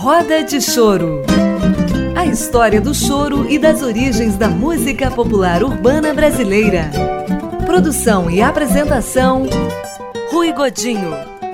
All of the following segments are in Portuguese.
Roda de Choro. A história do choro e das origens da música popular urbana brasileira. Produção e apresentação, Rui Godinho.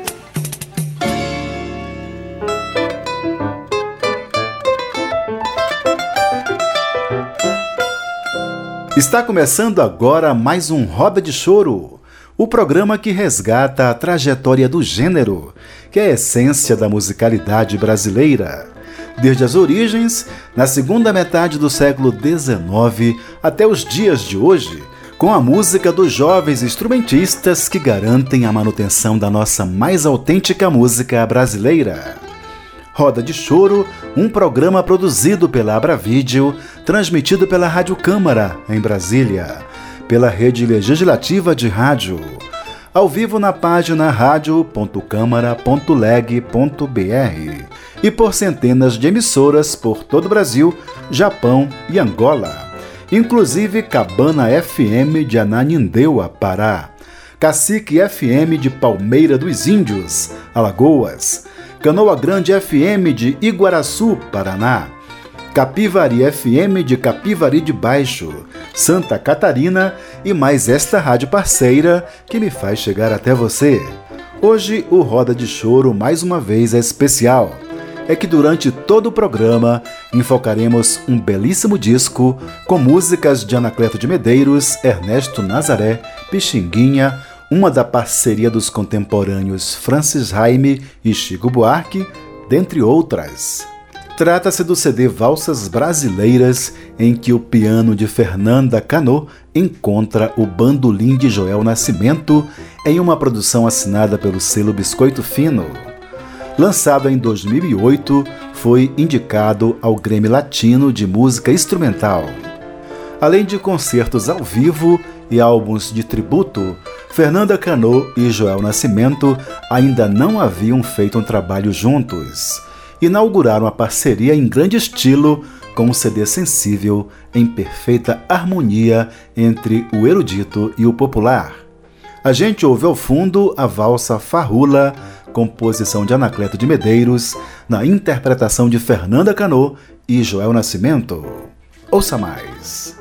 Está começando agora mais um Roda de Choro, o programa que resgata a trajetória do gênero, que é a essência da musicalidade brasileira, desde as origens, na segunda metade do século XIX até os dias de hoje, com a música dos jovens instrumentistas que garantem a manutenção da nossa mais autêntica música brasileira. Roda de Choro, um programa produzido pela Abravídeo, transmitido pela Rádio Câmara, em Brasília, pela Rede Legislativa de Rádio, ao vivo na página radio.câmara.leg.br e por centenas de emissoras por todo o Brasil, Japão e Angola, inclusive Cabana FM de Ananindeua, Pará, Cacique FM de Palmeira dos Índios, Alagoas, Canoa Grande FM de Iguaraçu, Paraná, Capivari FM de Capivari de Baixo, Santa Catarina e mais esta rádio parceira que me faz chegar até você. Hoje o Roda de Choro mais uma vez é especial. É que durante todo o programa enfocaremos um belíssimo disco com músicas de Anacleto de Medeiros, Ernesto Nazaré, Pixinguinha, uma da parceria dos contemporâneos Francis Raime e Chico Buarque, dentre outras. Trata-se do CD Valsas Brasileiras, em que o piano de Fernanda Canô encontra o bandolim de Joel Nascimento em uma produção assinada pelo selo Biscoito Fino. Lançado em 2008, foi indicado ao Grêmio Latino de Música Instrumental. Além de concertos ao vivo e álbuns de tributo, Fernanda Canô e Joel Nascimento ainda não haviam feito um trabalho juntos. Inauguraram a parceria em grande estilo com um CD sensível em perfeita harmonia entre o erudito e o popular. A gente ouve ao fundo a valsa Farrula, composição de Anacleto de Medeiros, na interpretação de Fernanda Canô e Joel Nascimento. Ouça mais.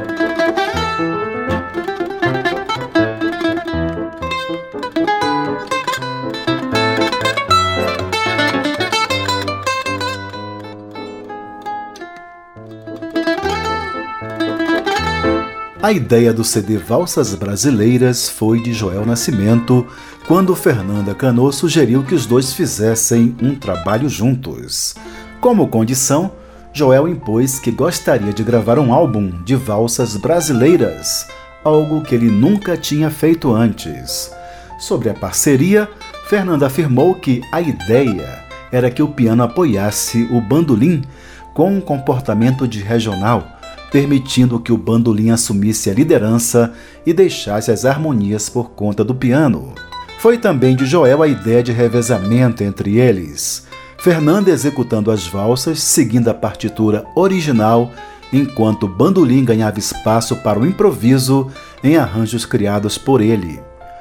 A ideia do CD Valsas Brasileiras foi de Joel Nascimento, quando Fernanda Canô sugeriu que os dois fizessem um trabalho juntos. Como condição, Joel impôs que gostaria de gravar um álbum de valsas brasileiras, algo que ele nunca tinha feito antes. Sobre a parceria, Fernanda afirmou que a ideia era que o piano apoiasse o bandolim com um comportamento de regional, permitindo que o bandolim assumisse a liderança e deixasse as harmonias por conta do piano. Foi também de Joel a ideia de revezamento entre eles, Fernanda executando as valsas seguindo a partitura original, enquanto o bandolim ganhava espaço para o improviso em arranjos criados por ele.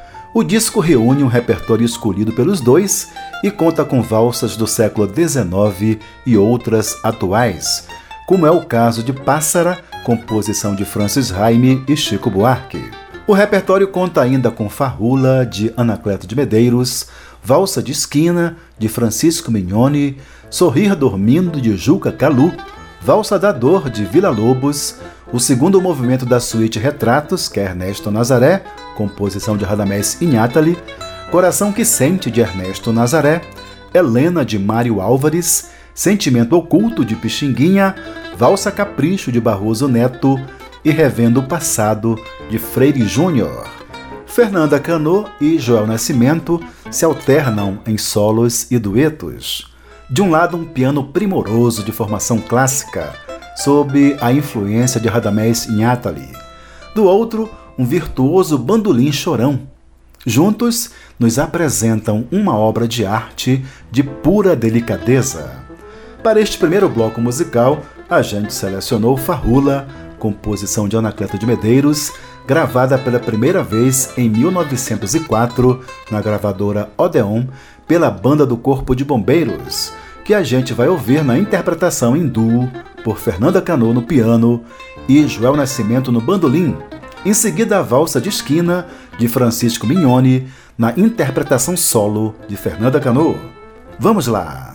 O disco reúne um repertório escolhido pelos dois e conta com valsas do século XIX e outras atuais, como é o caso de Pássara, composição de Francis Raime e Chico Buarque. O repertório conta ainda com Farrula, de Anacleto de Medeiros, Valsa de Esquina, de Francisco Mignoni, Sorrir Dormindo, de Juca Calu, Valsa da Dor, de Villa-Lobos, o segundo movimento da suíte Retratos, que é Ernesto Nazaré, composição de Radamés Inátali, Coração que Sente, de Ernesto Nazaré, Helena, de Mário Álvares, Sentimento Oculto, de Pixinguinha, Valsa Capricho, de Barroso Neto e Revendo o Passado, de Freire Júnior. Fernanda Canô e Joel Nascimento se alternam em solos e duetos. De um lado, um piano primoroso de formação clássica, sob a influência de Radamés Inátali. Do outro, um virtuoso bandolim chorão. Juntos, nos apresentam uma obra de arte de pura delicadeza. Para este primeiro bloco musical, a gente selecionou Farrula, composição de Anacleto de Medeiros, gravada pela primeira vez em 1904 na gravadora Odeon pela Banda do Corpo de Bombeiros, que a gente vai ouvir na interpretação em duo por Fernanda Cano no piano e Joel Nascimento no bandolim. Em seguida, a Valsa de Esquina, de Francisco Mignoni, na interpretação solo de Fernanda Cano. Vamos lá!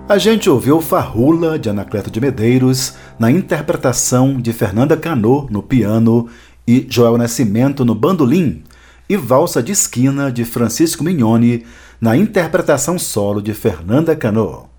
A gente ouviu Farrula, de Anacleto de Medeiros, na interpretação de Fernanda Cano, no piano, e Joel Nascimento, no bandolim, e Valsa de Esquina, de Francisco Mignoni, na interpretação solo de Fernanda Cano.